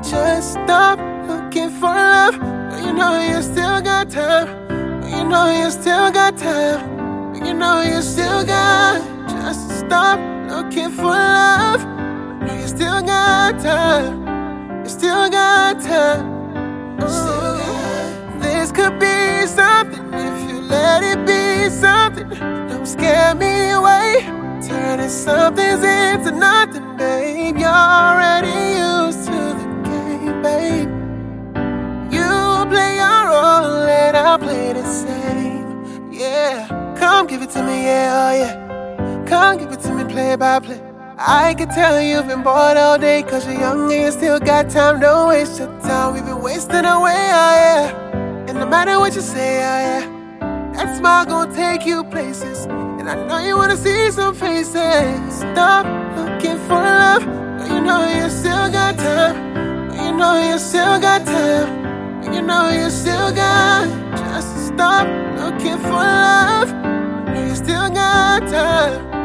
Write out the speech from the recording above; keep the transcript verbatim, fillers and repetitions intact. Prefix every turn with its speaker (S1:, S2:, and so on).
S1: Just stop looking for love. You know you still got time. You know you still got time. You know you still got. Just stop looking for love. You still got time. You still got time. Still got. This could be something if you let it be something. Don't scare me away. Turning something's into nothing, babe. You're already used to the game, babe. You play your role and I'll play the same. Yeah, come give it to me, yeah, oh yeah. Come give it to me, play by play. I can tell you've been bored all day, cause you're young and you still got time. Don't waste your time, we've been wasting away, oh yeah. And no matter what you say, oh yeah, that smile gon' take you places. And I know you wanna see some faces. Stop looking for love. You know you still got time. You know you still got time. You know you still got. Just stop looking for love. You still got time.